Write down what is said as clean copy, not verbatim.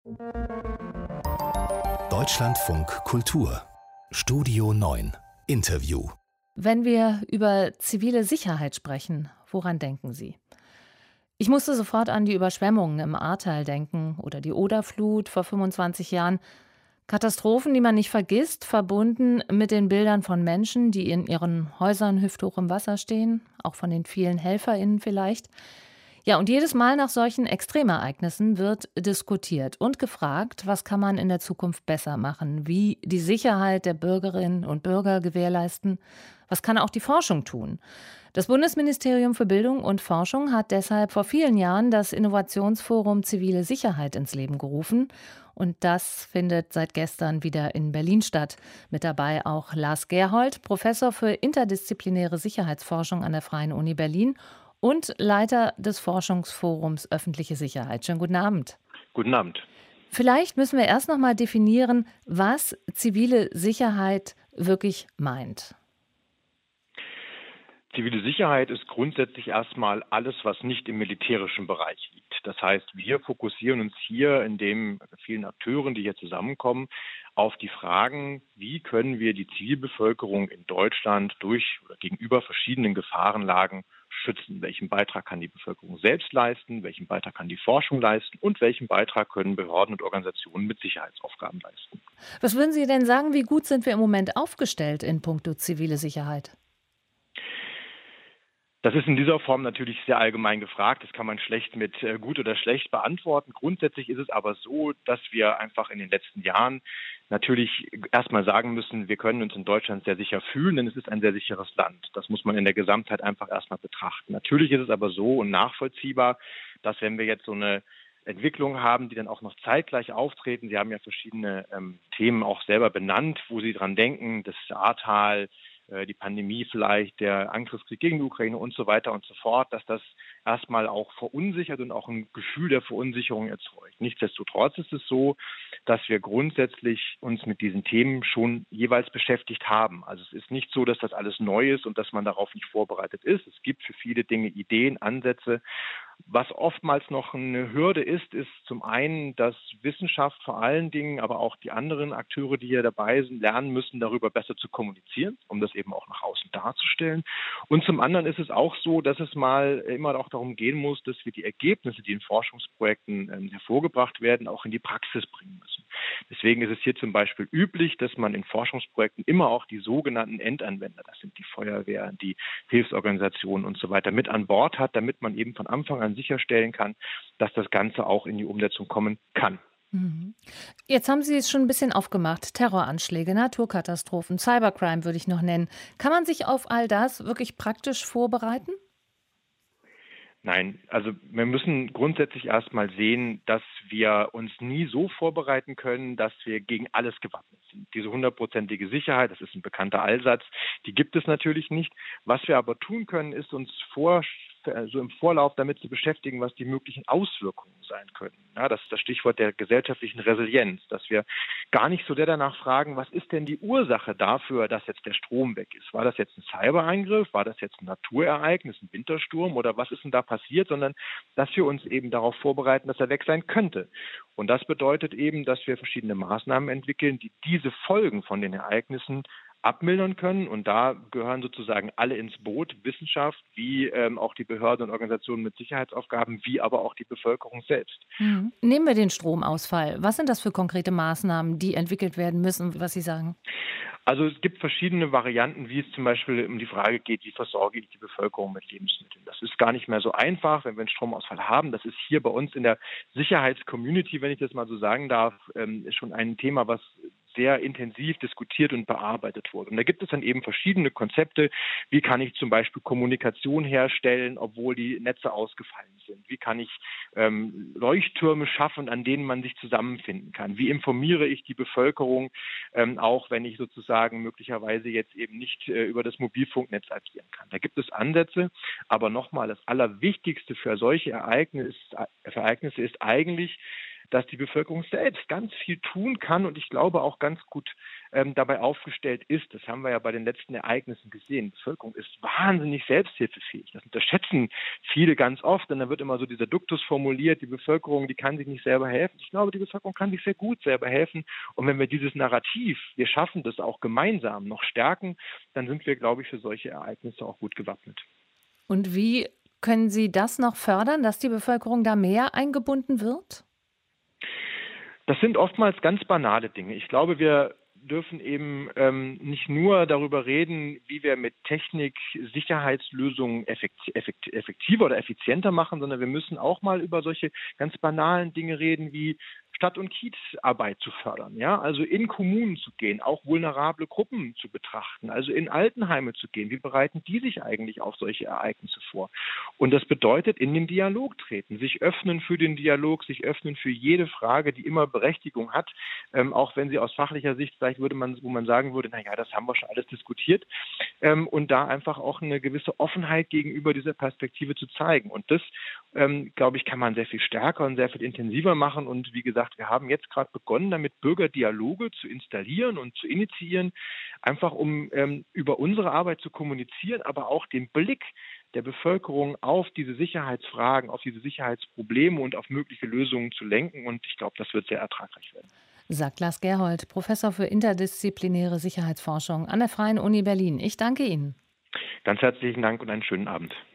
Deutschlandfunk Kultur Studio 9 Interview. Wenn wir über zivile Sicherheit sprechen, woran denken Sie? Ich musste sofort an die Überschwemmungen im Ahrtal denken oder die Oderflut vor 25 Jahren. Katastrophen, die man nicht vergisst, verbunden mit den Bildern von Menschen, die in ihren Häusern hüfthoch im Wasser stehen, auch von den vielen HelferInnen vielleicht. Ja, und jedes Mal nach solchen Extremereignissen wird diskutiert und gefragt, was kann man in der Zukunft besser machen, wie die Sicherheit der Bürgerinnen und Bürger gewährleisten, was kann auch die Forschung tun. Das Bundesministerium für Bildung und Forschung hat deshalb vor vielen Jahren das Innovationsforum Zivile Sicherheit ins Leben gerufen. Und das findet seit gestern wieder in Berlin statt. Mit dabei auch Lars Gerhold, Professor für interdisziplinäre Sicherheitsforschung an der Freien Uni Berlin und Leiter des Forschungsforums Öffentliche Sicherheit. Schönen guten Abend. Guten Abend. Vielleicht müssen wir erst noch mal definieren, was zivile Sicherheit wirklich meint. Zivile Sicherheit ist grundsätzlich erstmal alles, was nicht im militärischen Bereich liegt. Das heißt, wir fokussieren uns hier in den vielen Akteuren, die hier zusammenkommen, auf die Fragen, wie können wir die Zivilbevölkerung in Deutschland durch oder gegenüber verschiedenen Gefahrenlagen schützen? Welchen Beitrag kann die Bevölkerung selbst leisten? Welchen Beitrag kann die Forschung leisten? Und welchen Beitrag können Behörden und Organisationen mit Sicherheitsaufgaben leisten? Was würden Sie denn sagen, wie gut sind wir im Moment aufgestellt in puncto zivile Sicherheit? Das ist in dieser Form natürlich sehr allgemein gefragt. Das kann man schlecht mit gut oder schlecht beantworten. Grundsätzlich ist es aber so, dass wir einfach in den letzten Jahren natürlich erstmal sagen müssen, wir können uns in Deutschland sehr sicher fühlen, denn es ist ein sehr sicheres Land. Das muss man in der Gesamtheit einfach erstmal betrachten. Natürlich ist es aber so und nachvollziehbar, dass wenn wir jetzt so eine Entwicklung haben, die dann auch noch zeitgleich auftreten. Sie haben ja verschiedene Themen auch selber benannt, wo Sie dran denken, das Ahrtal, die Pandemie vielleicht, der Angriffskrieg gegen die Ukraine und so weiter und so fort, dass das erstmal auch verunsichert und auch ein Gefühl der Verunsicherung erzeugt. Nichtsdestotrotz ist es so, dass wir grundsätzlich uns mit diesen Themen schon jeweils beschäftigt haben. Also es ist nicht so, dass das alles neu ist und dass man darauf nicht vorbereitet ist. Es gibt für viele Dinge Ideen, Ansätze. Was oftmals noch eine Hürde ist zum einen, dass Wissenschaft vor allen Dingen, aber auch die anderen Akteure, die hier dabei sind, lernen müssen, darüber besser zu kommunizieren, um das eben auch nach außen darzustellen. Und zum anderen ist es auch so, dass es mal immer auch darum gehen muss, dass wir die Ergebnisse, die in Forschungsprojekten hervorgebracht werden, auch in die Praxis bringen müssen. Deswegen ist es hier zum Beispiel üblich, dass man in Forschungsprojekten immer auch die sogenannten Endanwender, das sind die Feuerwehr, die Hilfsorganisationen und so weiter, mit an Bord hat, damit man eben von Anfang an sicherstellen kann, dass das Ganze auch in die Umsetzung kommen kann. Jetzt haben Sie es schon ein bisschen aufgemacht. Terroranschläge, Naturkatastrophen, Cybercrime würde ich noch nennen. Kann man sich auf all das wirklich praktisch vorbereiten? Nein, also wir müssen grundsätzlich erstmal sehen, dass wir uns nie so vorbereiten können, dass wir gegen alles gewappnet sind. Diese 100%ige Sicherheit, das ist ein bekannter Allsatz, die gibt es natürlich nicht. Was wir aber tun können, ist uns so im Vorlauf damit zu beschäftigen, was die möglichen Auswirkungen sein können. Ja, das ist das Stichwort der gesellschaftlichen Resilienz, dass wir gar nicht so sehr danach fragen, was ist denn die Ursache dafür, dass jetzt der Strom weg ist? War das jetzt ein Cybereingriff? War das jetzt ein Naturereignis, ein Wintersturm oder was ist denn da passiert? Sondern dass wir uns eben darauf vorbereiten, dass er weg sein könnte. Und das bedeutet eben, dass wir verschiedene Maßnahmen entwickeln, die diese Folgen von den Ereignissen abmildern können. Und da gehören sozusagen alle ins Boot, Wissenschaft, wie auch die Behörden und Organisationen mit Sicherheitsaufgaben, wie aber auch die Bevölkerung selbst. Nehmen wir den Stromausfall. Was sind das für konkrete Maßnahmen, die entwickelt werden müssen, was Sie sagen? Also es gibt verschiedene Varianten, wie es zum Beispiel um die Frage geht, wie versorge ich die Bevölkerung mit Lebensmitteln. Das ist gar nicht mehr so einfach, wenn wir einen Stromausfall haben. Das ist hier bei uns in der Sicherheitscommunity, wenn ich das mal so sagen darf, schon ein Thema, was sehr intensiv diskutiert und bearbeitet wurde. Und da gibt es dann eben verschiedene Konzepte. Wie kann ich zum Beispiel Kommunikation herstellen, obwohl die Netze ausgefallen sind? Wie kann ich Leuchttürme schaffen, an denen man sich zusammenfinden kann? Wie informiere ich die Bevölkerung, auch wenn ich sozusagen möglicherweise jetzt eben nicht über das Mobilfunknetz agieren kann? Da gibt es Ansätze, aber nochmal, das Allerwichtigste für solche Ereignisse ist eigentlich, dass die Bevölkerung selbst ganz viel tun kann und ich glaube auch ganz gut dabei aufgestellt ist. Das haben wir ja bei den letzten Ereignissen gesehen. Die Bevölkerung ist wahnsinnig selbsthilfefähig. Das unterschätzen viele ganz oft, denn da wird immer so dieser Duktus formuliert, die Bevölkerung, die kann sich nicht selber helfen. Ich glaube, die Bevölkerung kann sich sehr gut selber helfen. Und wenn wir dieses Narrativ, wir schaffen das auch gemeinsam, noch stärken, dann sind wir, glaube ich, für solche Ereignisse auch gut gewappnet. Und wie können Sie das noch fördern, dass die Bevölkerung da mehr eingebunden wird? Das sind oftmals ganz banale Dinge. Ich glaube, wir dürfen eben nicht nur darüber reden, wie wir mit Technik Sicherheitslösungen effektiver oder effizienter machen, sondern wir müssen auch mal über solche ganz banalen Dinge reden, wie Stadt- und Kiezarbeit zu fördern, ja, also in Kommunen zu gehen, auch vulnerable Gruppen zu betrachten, also in Altenheime zu gehen. Wie bereiten die sich eigentlich auf solche Ereignisse vor? Und das bedeutet, in den Dialog treten, sich öffnen für den Dialog, sich öffnen für jede Frage, die immer Berechtigung hat, auch wenn sie aus fachlicher Sicht vielleicht wo man sagen würde, naja, das haben wir schon alles diskutiert, und da einfach auch eine gewisse Offenheit gegenüber dieser Perspektive zu zeigen. Und das, glaube ich, kann man sehr viel stärker und sehr viel intensiver machen. Und wie gesagt, wir haben jetzt gerade begonnen, damit Bürgerdialoge zu installieren und zu initiieren, einfach um über unsere Arbeit zu kommunizieren, aber auch den Blick der Bevölkerung auf diese Sicherheitsfragen, auf diese Sicherheitsprobleme und auf mögliche Lösungen zu lenken. Und ich glaube, das wird sehr ertragreich werden. Sagt Lars Gerhold, Professor für interdisziplinäre Sicherheitsforschung an der Freien Uni Berlin. Ich danke Ihnen. Ganz herzlichen Dank und einen schönen Abend.